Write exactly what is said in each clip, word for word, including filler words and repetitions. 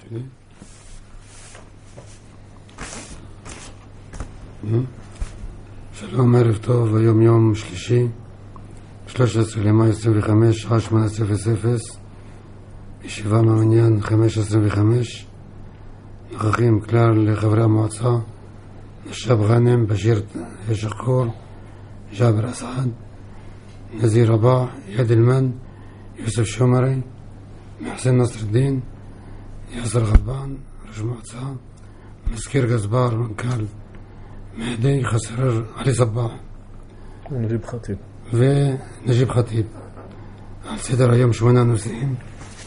מתחילים. שלום, ערב טוב, היום יום שלישי, שלושה עשר למאי עשרים וחמש, שעה שמונה אפס אפס, ישיבה מהמניין חמש עשרים וחמש, נוכחים כלל חברי המועצה, נשאב גאנם, בשיר שחקור, ג'אבר אסעד, נזיר רבאח, יד אלמן, יוסף שומרי, מחסן נصر الدين, יאסר ג'באן, ראש מועצה, מזכיר גזבר, מנכ"ל מהדי, חסרר עלי סבאח ונג'יב חטיב ונג'יב חטיב. על סדר היום שמונה נושאים.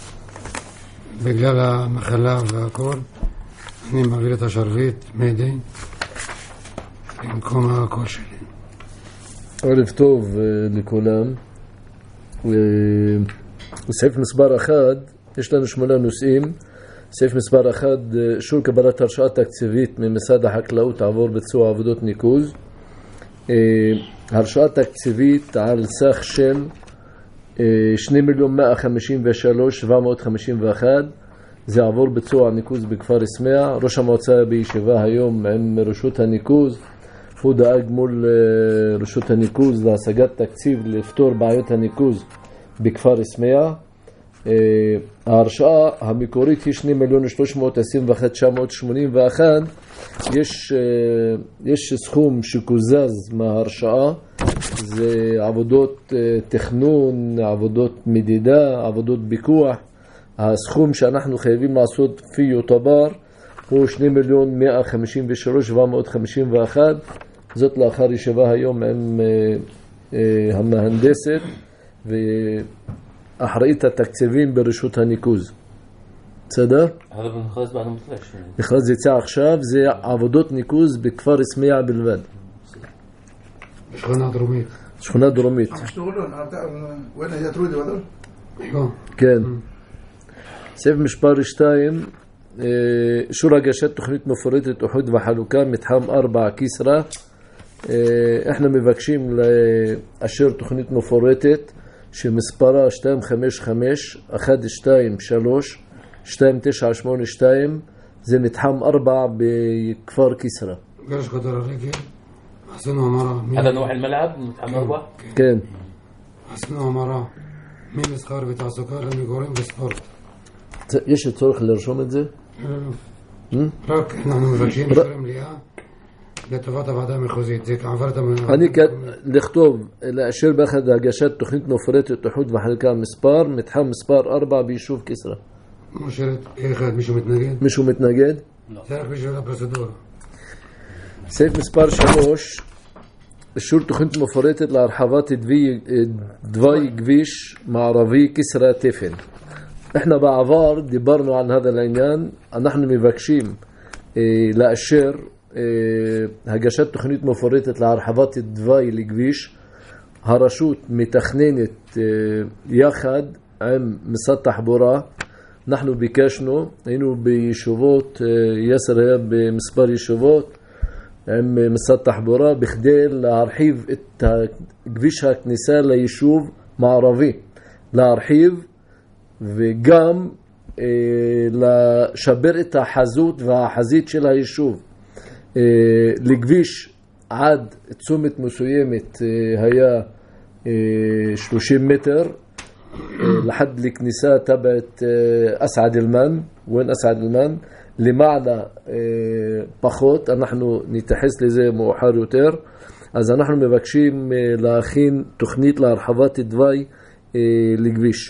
בגלל המחלה והכל אני מעביר את השרביט מהדי במקום הקול שלי. ערב טוב לכולם. סעיף מספר אחד, יש לנו שמונה נושאים. סעיף מספר אחד, אישור קבלת הרשאה תקציבית ממשרד החקלאות עבור ביצוע עבודות ניקוז. הרשאה תקציבית על סך של שני מיליון מאה חמישים ושלושה אלף שבע מאות חמישים ואחת. זה עבור ביצוע ניקוז בכפר סמיע. ראש המועצה בישיבה היום עם רשות הניקוז, הוא דאג מול רשות הניקוז להשגת תקציב לפתור בעיות הניקוז בכפר סמיע. ההרשאה המקורית היא שני מיליון שלוש מאות עשרים ואחת אלף תשע מאות שמונים ואחת. יש יש סכום שקוזז מההרשאה, זה עבודות תכנון, עבודות מדידה, עבודות פיקוח. הסכום שאנחנו חייבים לעשות פי יוטבר הוא שני מיליון מאה חמישים ושלושה אלף שבע מאות חמישים ואחת. זאת לאחר ישיבה היום עם המהנדסת ואחראית התקציבים ברשות הניקוז. בסדר? هذا במכרז بعد مطلع شنو؟ מכרז יצא עכשיו, זה עבודות ניקוז בכפר סמיע בלבד. בשכונה דרומית. שכונה דרומית. وين هي ترودي ولا؟ כן. סעיף מספר שתיים, אישור הגשת תוכנית מפורטת איחוד וחלוקה מתחם ארבע כסרא. אנחנו מבקשים לאשר תוכנית מפורטת שמספרה שתיים חמש חמש אחת שתיים שלוש שתיים תשע שמונה שתיים. זה מתחם ארבע בכפר כסרא. גרש כדור הרגל, עשינו המרה. هذا نوع الملعب מתחם ארבע? כן. עשינו המרה ממסחר ותעסוקה למגורים וספורט. יש צורך לרשום את זה? רק אנחנו מבקשים אישור המליאה לטובת הוועדה המחוזית. זה עברת... אני לכתוב, לאשר באחד הגשת תוכנית מפורטת איחוד וחלוקה מספר, מתחם מספר ארבע ביישוב כסרא. מאושרת אחד. מישהו מתנגד? מישהו מתנגד? לא. זה רק בשביל הפרוצדורה. סעיף מספר שלוש, אישור תוכנית מפורטת להרחבת דווי כביש מערבי כסרא תפן. احنا בעבר דיברנו על هذا العניין. אנחנו מבקשים לאשר הגשת תוכנית מפורטת להרחבת דווי לכביש. הרשות מתכננת יחד עם משרד התחבורה. אנחנו ביקשנו, היינו בישובות, יאסר היה במספר ישובות עם משרד התחבורה בכדי להרחיב את כביש הכניסה ליישוב מערבי, להרחיב וגם אה, לשבר את החזות והחזית של היישוב. אה, לכביש עד צומת מסוימת אה, היה אה, שלושים מטר, אה, לחד לכניסה תבעת אה, אסעד אלמן. וين אסעד אלמן? למעלה אה, פחות, אנחנו נתייחס לזה מאוחר יותר. אז אנחנו מבקשים אה, להכין תוכנית להרחבת דווי אה, לכביש.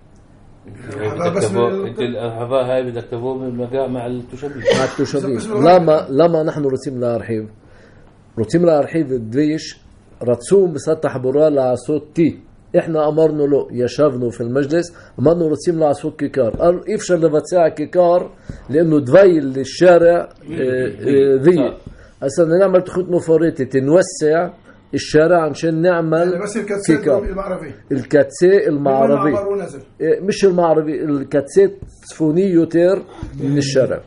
الهواء هاي بدك تبوه بالمجاء مع التشبيه مع التشبيه. لما لما نحن רוצים להרחיב רוצים להרחיב את דוויש, רצו משרד התחבורה לעשות טי. احنا אמרנו לו, ישבנו في المجلس, אמרנו רוצים לעשות כיכר. אי אפשר לבצע כיכר لانه דווי للشارع ذي. אז נעمل תוכנית מפורטת نوسع الشارع عشان نعمل بس الكاتسي المعربي الكاتسي المعربي مش المعربي الكاتسي صفوني يوتر من الشارع.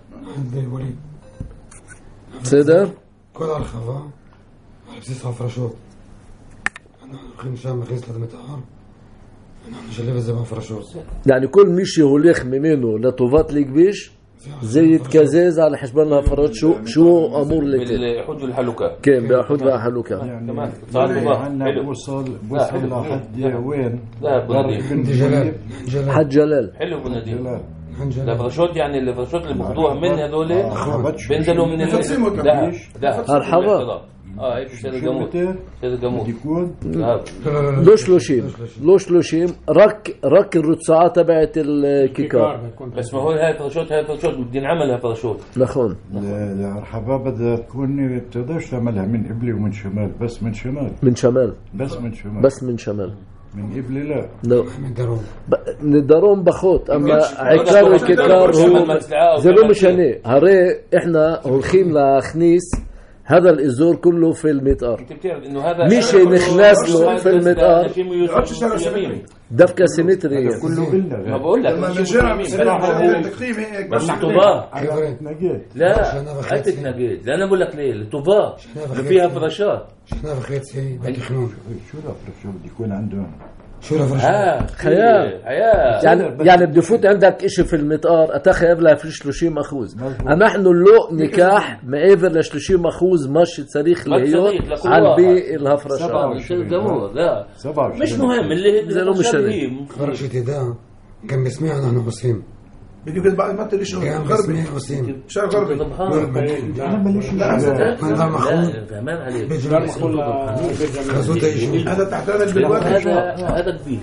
בסדר? כל הרחבה על בסיס ההפרשות. אנחנו הולכים שם מכניס לאדמת ההר, אנחנו נשלב את זה בהפרשות. يعني כל מי שהולך ממנו לטובת לכביש זה יתקזז על חשבון ההפרות שהוא אמור לתת. بالإيحود والحلقة. כן, באיחוד והחלוקה. كمان صار مضاف. حلو. بوصل بوصل لحد وين؟ لا أبو نديم. جلال جلال حد جلال. حلو أبو نديم. عن جلال الفراشات يعني الفراشات اللي بياخدوها من هذول بينزلوا من يفصموا ذهب ذهب הרחבה. اه هيك سيد الجاموت سيد الجاموت يكون ذهب לא שלושים, לא שלושים, רק רק הרצועה תבעת الكيكار. بس ما هو هاي فراشات هاي فراشات بدي نعملها فراشات. נכון. الحرحبة بدها تكون بتقدرش تعملها من قبلي ومن شمال بس من شمال من شمال. بس من شمال بس من شمال. من قبلي لا לא. من דרום. מדרום פחות, אבל העיקר הכיכר הוא, זה לא משנה, הרי احنا הולכים להכניס هذا الازور كله في المطار. مش نخلص له في المطار دفكة سيمترية كله إلا ما بقول لك لما نرجع التقييم هيك بس طوبة نجيت لا حتى نجيت لا انا بقول لك ليه الطوبة اللي فيها فراشات שנה וחצי בתכנון. شو الأفرق شو بده يكون عندهم شو الفرشة؟ اه خيال. حياة يعني يعني بده يفوت عندك اشي في المطار اتخيل لها في ثلاثين بالمية. نحن لو نكاح معيفر ل ثلاثين بالمية ماشي صريخ لهيوت على بي الهفرشات. لا مش مهم اللي زي لو مش هذي. فرشة ده كان بيسمعنا نحن عصيم. بدي كده بعد ما تقولي شو كان غربي بيسمع عصيم. شهر غربي أنا ماليش من دار محمود. كمان عليك بيجي خزوته يجي. هذا تحت هذا البلوات هذا هذا كبير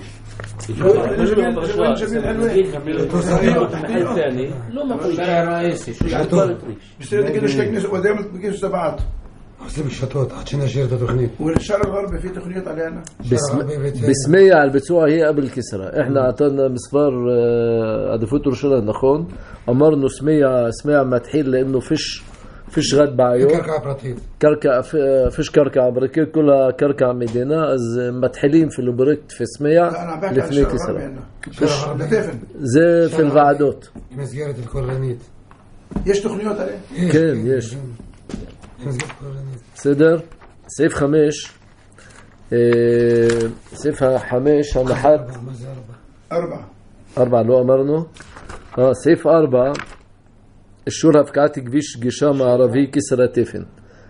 محل ثاني لو ما كل شارع رئيسي شو بيصير كده اشتكني ودائما بيجيش تبعات عصيم الشطوط عشان نشير تخنيت. والشارع الغربي فيه تقنيات علينا بسم بسمية على البتوع هي قبل كسرة. احنا اعطينا مسفار عدفوت رشلة نخون امرنا سمية سمية متحيل لانه فيش فيش غد بعيو كركع براتيب. كركع فيش كركع بركة كلها كركع مدينة از متحيلين في البريكت في سمية الاثنين كسرة زي في الوعدات مسجرة الكورانيت. يش تقنيات عليه كان يش مسجرة الكورانيت. صدر سيف خمش اه سيفها حمش أنا حد أربعة أربعة لو أمرنا آه سيف أربعة الشورة فكعت كبيش جشام عربي كسرة تفن.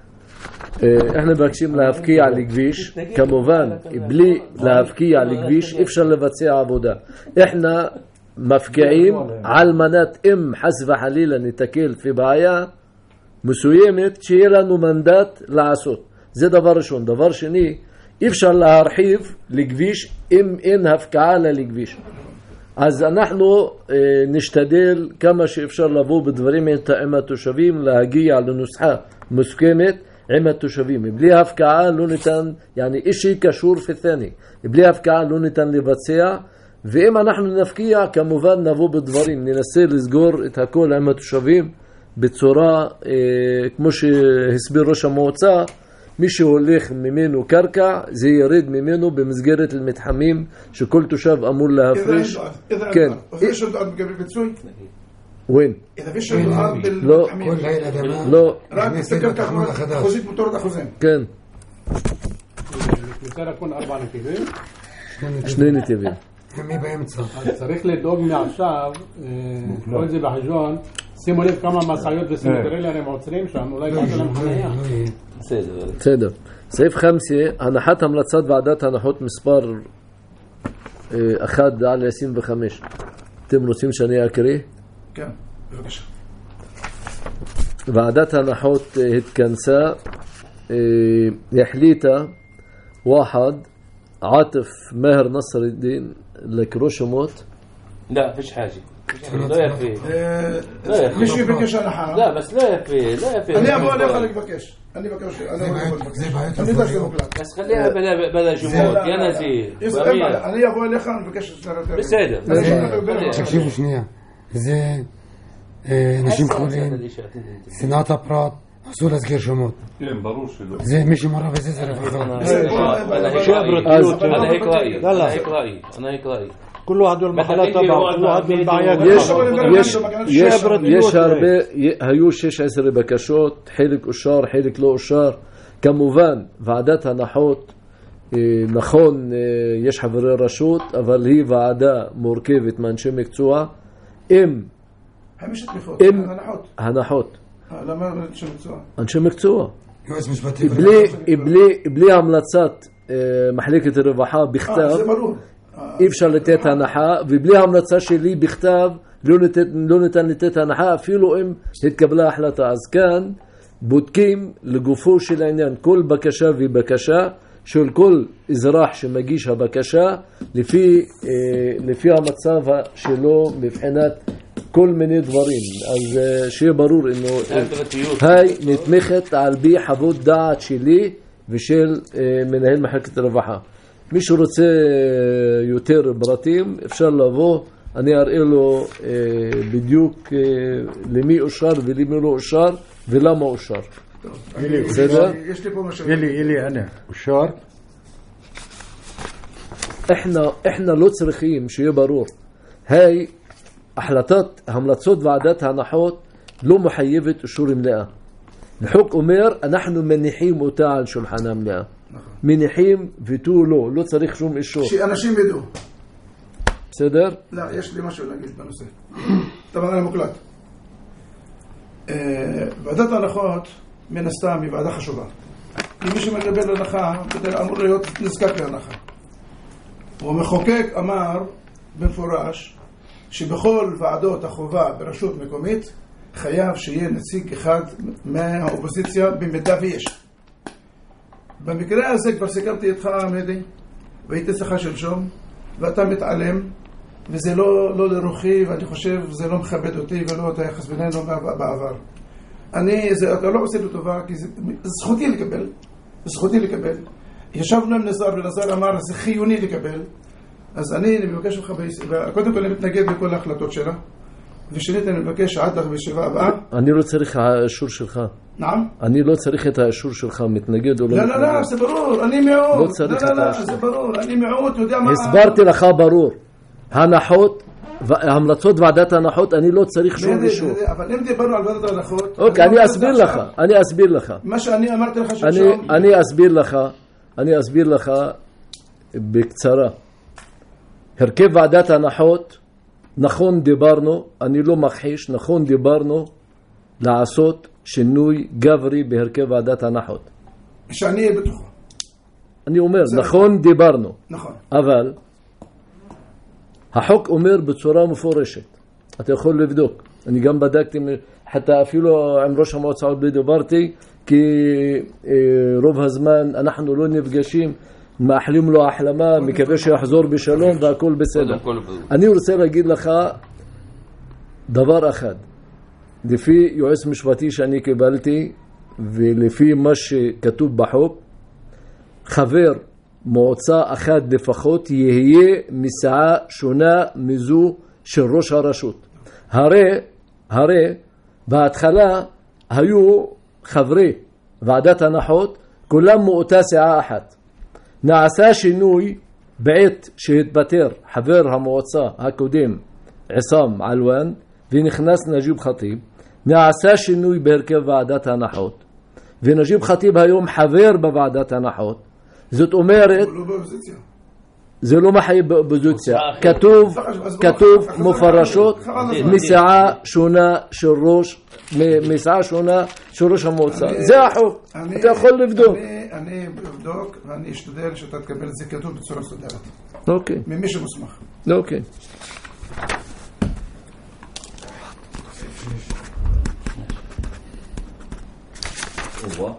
اه احنا بكشيم لهفكي على الكبيش كموفان بلي لهفكي على الكبيش افشل لبتسيع عبودا. احنا مفكعين على المنات ام حسب حليلة نتكيل في بعيا مسويمة شيرا ومندات لعصوت زي دفر شون دفر شني افشل لهرحيف لكبيش ام ان هفكعة لكبيش. אז אנחנו אה, נשתדל כמה שאפשר לבוא בדברים עם התושבים להגיע לנוסחה מוסכמת עם התושבים. בלי הפקעה לא ניתן, يعني אישי קשור פתני, בלי הפקעה לא ניתן לבצע. ואם אנחנו נפקיע כמובן נבוא בדברים, ננסה לסגור את הכל עם התושבים בצורה אה, כמו שהסביר ראש המועצה. מי שהולך ממנו קרקע זה ירד ממנו במסגרת למתחמים שכל תושב אמור להפריש. כן. فيش الارض قبل بتسوي وين اذا فيش الارض לא. كل هاي الأدماء. לא. راك تسكر خذيت موتور خزين כן. הכניסה לכון ארבע נתיבים. שני נתיבים. מי באמצע? אז צריך לדאוג מעכשיו, כל זה בחשבון, שימו לב כמה מסעיות וסמטרליה הם עוצרים שם, אולי תעשו להם חניה. בסדר. סעיף חמסה, הנחת המלצת ועדת הנחות מספר אחד על עשרים וחמש. אתם רוצים שאני אקריא? כן, בבקשה. ועדת הנחות התכנסה, החליטה واحد عاطف ماهر نصر الدين لك رشموت. لا فيش حاجة لا يكفي لا يكفي مش يبكش انا حرام لا بس لا يكفي لا يكفي انا ابغى انا خليك بكش انا بكش انا زي بعيد. بس خليها بلا بلا جمود يا نزيه انا ابغى انا خليك بكش بسيدة تكشيفوا شنية زي نجيم خولين صناعة أبراد حصول أزكير شموت زي مشي مرة في زي رفاقات. أنا هيك رأيي أنا هيك رأيي أنا هيك رأيي كل واحد المحلات تبعه كل واحد البعيات יש יש הרבה היו שש עשרה בקשות, חלק אושר חלק לא אושר. כמובן ועדת הנחות נכון יש חברי רשות אבל היא ועדה מורכבת מאנשי מקצוע. אם חמש תמיכות, אם- הנחות. הנחות. אה, למה אנשי מקצוע? אנשי מקצוע. יועץ משפטי. בלי, בלי, בלי המלצת אה, מחלקת הרווחה אה, בכתב, זה ברור. אה, אי אפשר לתת הנחה, ובלי המלצה שלי בכתב לא ניתן, לא ניתן לתת הנחה אפילו אם התקבלה החלטה. אז כאן בודקים לגופו של העניין כל בקשה ובקשה של כל אזרח שמגיש הבקשה לפי, אה, לפי המצב שלו מבחינת כל מיני דברים. אז אה, שיהיה ברור אינו הפרטיות. היי נתמכת על פי חוות דעת שלי ושל אה, מנהל מחלקת הרווחה. מי שרוצה אה, יותר פרטים אפשר לבוא, אני אראה לו אה, בדיוק אה, למי אושר ולמי לא אושר ולמה אושר. אני- בסדר? יש לי פה משהו. إلي إلي أنا وشار احنا احنا לא צריכים שיהיה ברור. היי החלטת המלצות ועדת ההנחות לא מחייבת אישור מלאה. החוק אומר אנחנו מניחים אותה על שולחן המלאה. מניחים ותו לא, לא צריך שום אישור. שאנשים ידעו. בסדר? לא, יש לי משהו להגיד בנושא. טוב, אני מוקלט. אה, ועדת ההנחות, מן הסתם, היא ועדה חשובה. כי מי שמקבל הנחה, בדרך אמור להיות נזקק להנחה. והמחוקק אמר במפורש שבכל ועדות החובה ברשות מקומית חייב שיהיה נציג אחד מהאופוזיציה במידה ויש. במקרה הזה כבר סיכמתי איתך, עמדי, והייתי אצלך שלשום, ואתה מתעלם, וזה לא, לא לרוחי, ואני חושב זה לא מכבד אותי ולא את היחס בינינו בעבר. אני, זה, אתה לא עושה לי טובה, כי זה, זכותי לקבל, זכותי לקבל. ישבנו עם נזר, ונזר אמר, זה חיוני לקבל. אז אני, אני מבקש לך, קודם כל אני מתנגד לכל ההחלטות שלה, ושנית אני מבקש עד לך בישיבה הבאה. אני לא צריך האישור שלך. נעם? אני לא צריך את האישור שלך, מתנגד או לא לא, מתנגד. לא, לא, זה ברור, אני מיעוט. לא צריך לא, את לא, לא, האישור. זה ברור, אני מיעוט, אתה יודע מה... הסברתי לך ברור. הנחות, המלצות ועדת ההנחות, אני לא צריך שום בסדר, אישור. בסדר, אבל אם דיברנו על ועדת ההנחות... אוקיי, אז אני לא אסביר עכשיו. לך, אני אסביר לך. מה שאני אמרתי לך אני, שלשום... אני אסביר לך, אני אסביר לך בקצרה. הרכב ועדת ההנחות, נכון דיברנו, אני לא מכחיש, נכון דיברנו לעשות שינוי גברי בהרכב ועדת ההנחות. שאני אהיה בתוכו. אני אומר, זה נכון דיברנו, נכון. אבל החוק אומר בצורה מפורשת, אתה יכול לבדוק, אני גם בדקתי, חתה אפילו עם ראש המועצה עוד לא דיברתי, כי אה, רוב הזמן אנחנו לא נפגשים, מאחלים לו החלמה, מקווה שיחזור בשלום והכל בסדר. אני רוצה להגיד לך דבר אחד, לפי יועץ משפטי שאני קיבלתי ולפי מה שכתוב בחוק, חבר מועצה אחד לפחות יהיה מסיעה שונה מזו של ראש הרשות. הרי, הרי בהתחלה היו חברי ועדת הנחות כולם מאותה סיעה אחת. נעשה שינוי בעת שהתפטר חבר המועצה הקודם עסם עלואן ונכנס נג'יב חטיב. נעשה שינוי בהרכב ועדת ההנחות ונג'יב חטיב היום חבר בוועדת ההנחות. זאת אומרת, הוא לא באופוזיציה. זה לא מחייב באופוזיציה, כתוב, כתוב מפורשות מסיעה שונה של ראש, מסיעה שונה של ראש המועצה. זה החוק, אני- אתה יכול לבדוק. אני- אני אבדוק ואני אשתדל שאתה תקבל את זה כתוב בצורה מסודרת. אוקיי, ממי שמוסמך. אוקיי. וואה.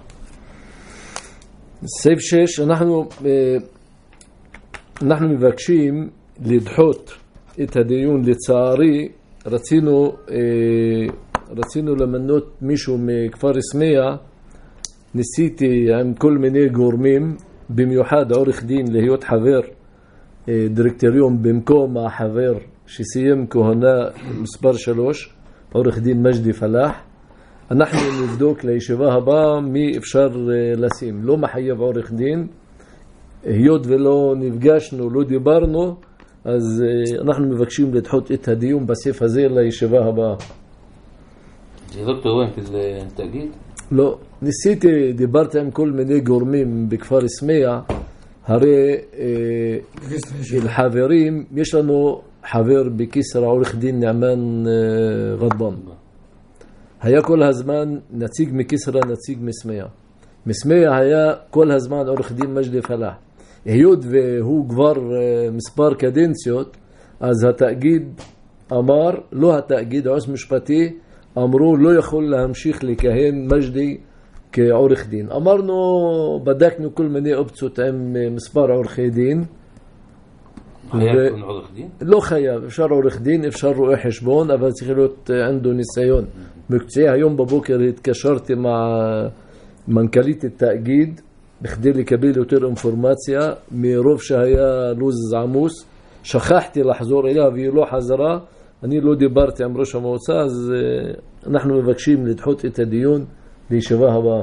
סעיף שש, אנחנו, אה, אנחנו מבקשים לדחות את הדיון. לצערי, רצינו, אה, רצינו למנות מישהו מכפר סמיע, ניסיתי עם כל מיני גורמים, במיוחד עורך דין, להיות חבר אה, דירקטוריון במקום החבר שסיים כהונה מספר שלוש, עורך דין מג'די פלאח. אנחנו נבדוק לישיבה הבאה מי אפשר לשים. לא מחייב עורך דין, היות ולא נפגשנו, לא דיברנו, אז אנחנו מבקשים לדחות את הדיון בסעיף הזה לישיבה הבאה. זה דוקטור וין כזה תגיד? לא, ניסיתי, דיברתי עם כל מיני גורמים בכפר סמיע, הרי אה, אל חברים, יש לנו חבר בכיסרא עורך דין נעמן גדבן. היה כל הזמן נציג מכיסרא, נציג מסמיה. מסמיה היה כל הזמן עורך דין מג'די פלאח. היות והוא כבר מספר קדנציות, אז התאגיד אמר, לא התאגיד, עו"ס משפטי, אמרו לא יכול להמשיך לכהן מג'די כעורך דין. אמרנו, בדקנו כל מיני אופציות עם מספר עורכי דין. חייב להיות עורך דין? לא חייב, אפשר עורך דין, אפשר רואה חשבון, אבל צריך להיות ענדו ניסיון מקצועי. היום בבוקר התקשרתי עם מנכ"לית התאגיד בכדי לקבל יותר אינפורמציה, מרוב שהיה לוז עמוס שכחתי לחזור אליה והיא לא חזרה. אני לא דיברתי עם ראש המועצה, אז אנחנו מבקשים לדחות את הדיון לישיבה הבאה.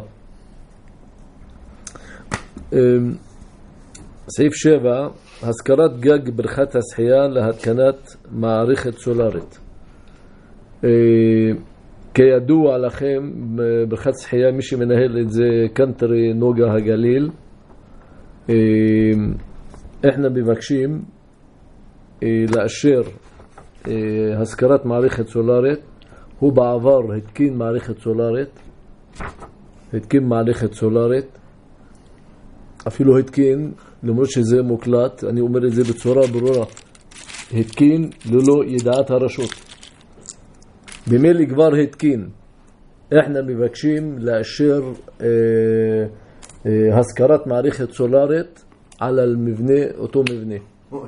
סעיף שבע, הזכרת גג בריכת השחייה להתקנת מערכת סולרית. כידוע לכם, בריכת שחייה, מי שמנהל את זה קנטרי נוגה הגליל. אנחנו מבקשים לאשר הזכרת מערכת סולרית. הוא בעבר התקין מערכת סולרית, התקין מערכת סולרית, אפילו התקין, למרות שזה מוקלט, אני אומר את זה בצורה ברורה, התקין ללא ידעת הרשות. במילא כבר התקין. אנחנו מבקשים לאשר אה, אה, הזכרת מערכת סולרית על המבנה, אותו מבנה.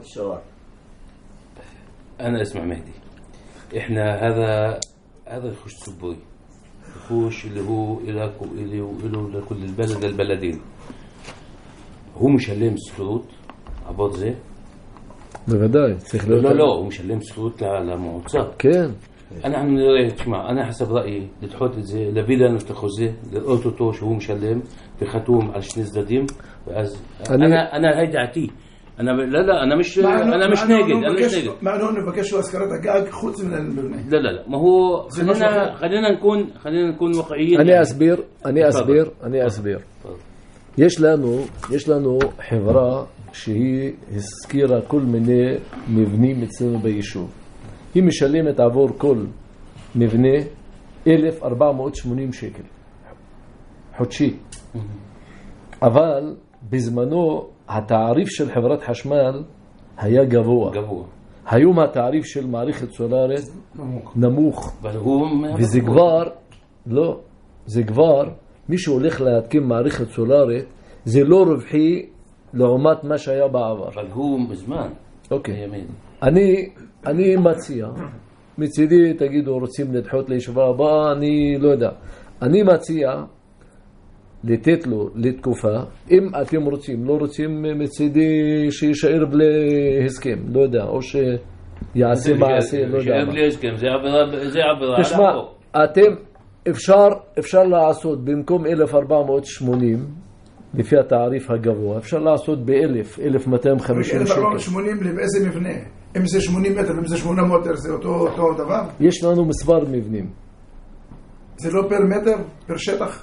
أنا اسمع مهدي، إحنا هذا هذا يخش سبوي، يخش اللي هو إلك وإلي وإله لكل البلد البلدين. هو مشلم سلوط عباد زي؟ بغداي تخلو لا لا هو مشلم سلوط لموعظة. كان. أنا عم اسمع أنا حسب رأيي لتحط زي لفيلا نفتخذه للأوتوتو شو هو مشلم بختوم على شنيز دديم. أنا أنا أنا هيدا عتي. أنا لا لا أنا مش أنا مش ناقد أنا مش ناقد. مع إنه نبكش وأسكرت الجاج خذ من المبنى. لا لا لا ما هو خلينا خلينا نكون خلينا نكون واقعيين. أنا أسبير أنا أسبير أنا أسبير. יש לנו יש לנו חברה שהיא הזכירה כל מיני מבנים אצלנו ביישוב. היא משלמת עבור כל מבנה אלף ארבע מאות ושמונים שקל חודשי. אבל בזמנו התעריף של חברת חשמל היה גבוה. גבוה. היום התעריף של מערכת סולרית נמוך. וזה כבר, לא, זה כבר, מי שהולך להתקין מערכת סולרית, זה לא רווחי לעומת מה שהיה בעבר. אבל הוא בזמן. אוקיי. אני, אני מציע, מצידי תגידו רוצים לדחות לישיבה הבאה, אני לא יודע. אני מציע לתת לו לתקופה, אם אתם רוצים, לא רוצים מצידי שישאר בלי הסכם, לא יודע, או שיעשה מעשה, לא יודע. שישאר בלי הסכם, זה עבירה, זה עבירה. תשמע, אתם, אפשר, אפשר לעשות במקום אלף ארבע מאות ושמונים, לפי התעריף הגבוה, אפשר לעשות ב-אלף, אלף מאתיים וחמישים שקל. אלף ארבע מאות ושמונים לאיזה מבנה? אם זה שמונים מטר, אם זה שמונה מטר, זה אותו, אותו דבר? יש לנו מספר מבנים. זה לא פר מטר, פר שטח?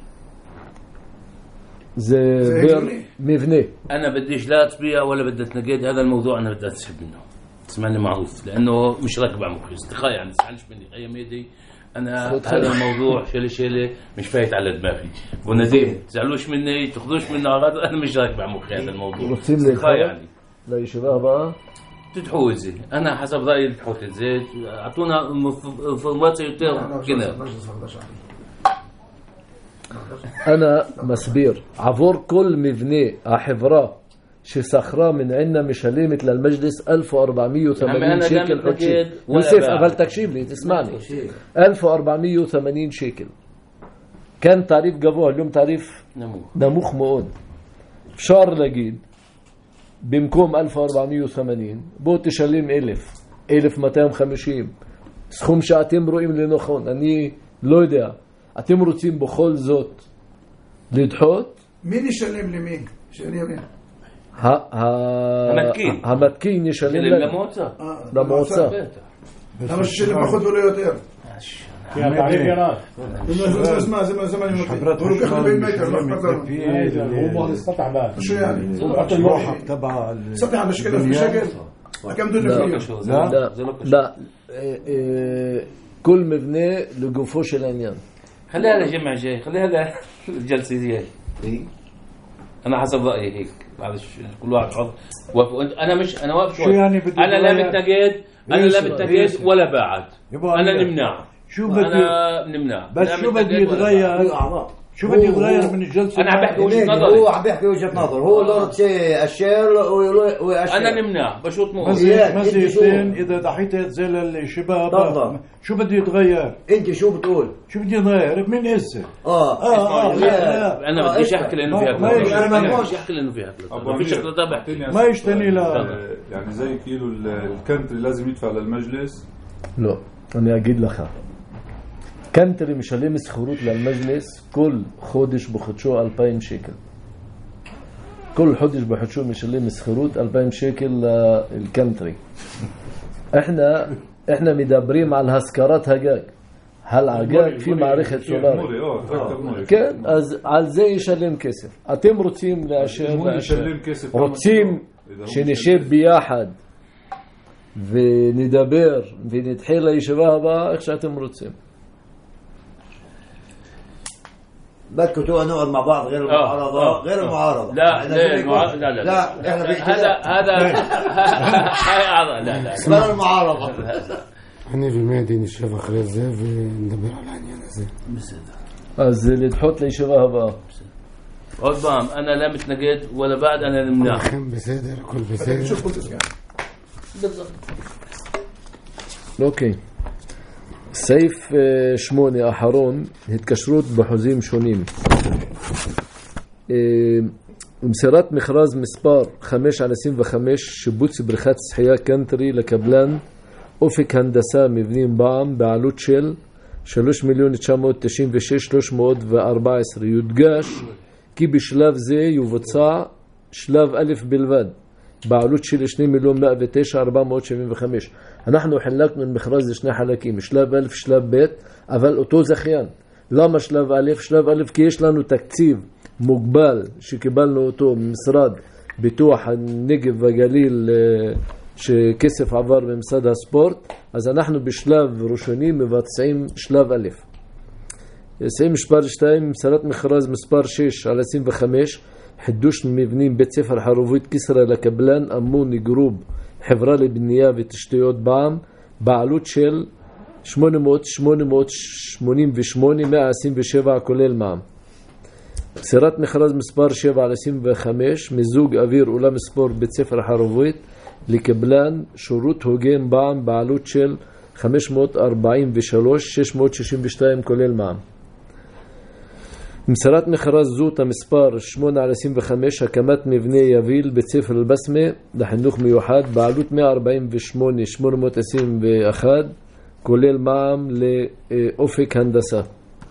זה פר מבנה. أنا بديش لا أتبيع ولا بدي أتنقد هذا الموضوع أنا بدي أتسحب منه. تسمعني معروف لأنه مش راكب على مخي استخاء يعني تسألش مني أي ميدي أنا هذا الموضوع شيلي شيلي مش فايت على دماغي بنديم تزعلوش مني تاخذوش مني عرض أنا مش راكب على مخي هذا الموضوع استخاء يعني لا يشبه بقى تتحوزي أنا حسب رأيي تتحوزي أعطونا انفورماسيون يوتر كده. أنا مسبير عبور كل مبنى החברה ששכרה من عنا משלמת למג'לס אלף וארבע מאות ושמונים שקל חודשי. יוסף, אבל תקשיב לי, תסמعني. אלף וארבע מאות ושמונים שקל. כאן תעריף גבוה, היום תעריף נמוך מאוד. אפשר להגיד, במקום אלף וארבע מאות ושמונים, בוא תשלם אלף, אלף מאתיים וחמישים. סכום שאתם רואים לנכון, אני לא יודע. אתם רוצים בכל זאת לדחות? מי נשלם למי? שאני אבין. המתקין. המתקין ישלם למועצה. למועצה. למה ששלם פחות ולא יותר? כי התעריף ירד. אז מה, זה מה אני אומר. הוא לוקח לבין מטר, לא אכפת לנו. הוא בוא נסתתח בעד. شو يعني؟ الروحة تبع سطح على شكل في شكل كم دول لا. فيه؟ لا لا آه، آه، كل مبنى לגופו של העניין. خليها لجمع جاي، خليها للجلسة دي. أنا حسب رأيي هيك. معلش كل واحد حر. وأنت أنا مش أنا واقف شوي. يعني أنا لا بتنقد، أنا لا بتنقد ولا بعد. أنا نمنع. شو بدي أنا نمنع. بس شو بدي يتغير؟ شو بدي يتغير من الجلسة؟ أنا عم بحكي وجهة نظري. هو عم بيحكي وجهة نظر، هو لورد شيء أشير وأشير. أنا نمنع بشوط مو. مسيرتين إذا ضحيت زي الشباب شو بدي يتغير؟ أنت شو بتقول؟ شو بدي يتغير من هسه؟ آه آه آه أنا بديش أحكي لأنه فيها كلام. أنا بديش أحكي لأنه فيها كلام. ما فيش شكل بحكي. ما يشتني لا يعني زي كيلو الكنتري لازم يدفع للمجلس. لا أنا أجيب لك كنتري משלם שכירות למג'לס כל חודש בחודשו אלפיים שקל. כל חודש בחודשו משלם שכירות אלפיים שקל לקנטרי. احنا احنا מדברים על השכרת הגג. هل הגג في מערכת סולארית. כן, אז על זה ישלם כסף. אתם רוצים לאשר, רוצים שנשב ביחד ונדבר ונתחיל לישיבה הבאה איך שאתם רוצים. بدكم تو نقعد مع بعض غير المعارضة غير المعارضة لا لا لا لا لا احنا هذا هذا هاي أعضاء لا لا غير المعارضة. אני ומדי נשב אחרי זה ונדבר על העניין הזה. אז לדחות לישיבה הבאה. עוד פעם, أنا لا متنقد ولا بعد أنا نمنع. לכם בסדר, הכל בסדר. شو قلت يعني؟ אוקיי. סעיף שמונה האחרון, התקשרות בחוזים שונים. מסירת מכרז מספר חמש על עשרים וחמש, שיבוץ בריכת שחייה קנטרי לקבלן אופק הנדסה מבנים בע"מ בעלות של שלושה מיליון תשע מאות תשעים ושש אלף שלוש מאות וארבע עשרה. יודגש כי בשלב זה יבוצע שלב א' בלבד בעלות של שני מיליון מאה ותשע אלף ארבע מאות שבעים וחמש. אנחנו חילקנו למכרז לשני חלקים, שלב א' שלב ב', אבל אותו זכיין. למה שלב א'? שלב א' כי יש לנו תקציב מוגבל שקיבלנו אותו ממשרד פיתוח הנגב והגליל, שכסף עבר במשרד הספורט, אז אנחנו בשלב ראשוני מבצעים שלב א'. סעיף מספר שתיים, מסירת מכרז מספר שש על עשרים וחמש, חידוש מבנים בית ספר חרובית כסרא לקבלן אמוני גרופ, חברה לבנייה ותשתיות בע"מ, בעלות של שמונה מאות שמונים ושמונה אלף מאה עשרים ושבע כולל מע"מ. מסירת מכרז מספר שבע על עשרים וחמש, מיזוג אוויר אולם ספורט בית ספר חרובית לקבלן שירות הוגן בע"מ, בעלות של חמש מאות ארבעים ושלוש אלף שש מאות שישים ושתיים כולל מע"מ. מסירת מכרז זוט המספר שמונה על עשרים וחמש, הקמת מבנה יביל בית ספר אל-בסמה לחינוך מיוחד, בעלות מאה ארבעים ושמונה אלף שמונה מאות עשרים ואחת כולל מע"מ לאופק הנדסה.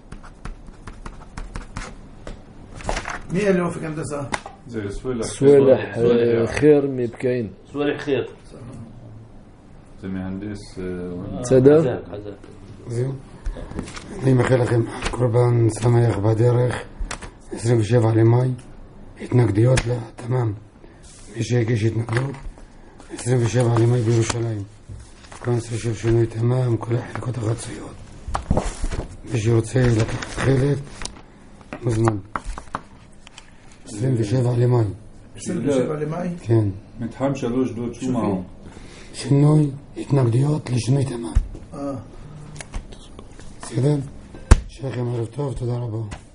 מי אלה אופק הנדסה? זה סוולח. סוולח חיר מבקעים. סוולח חיר. זה מהנדס. בסדר? זהו. אני מאחל לכם קורבן שמח בדרך, עשרים ושבעה למאי, התנגדויות לתמ"מ. מי שהגיש התנגדות, עשרים ושבעה למאי בירושלים. קונצר של שינוי תמ"מ, כל החלקות החצויות. מי שרוצה לקחת חלק, מוזמן. עשרים ושבעה למאי. עשרים ושבעה למאי? כן. מתחם שלוש דוד שום מעון. שינוי, התנגדויות לשינוי תמ"מ. אה. בסדר? שיהיה לכם ערב טוב, תודה רבה.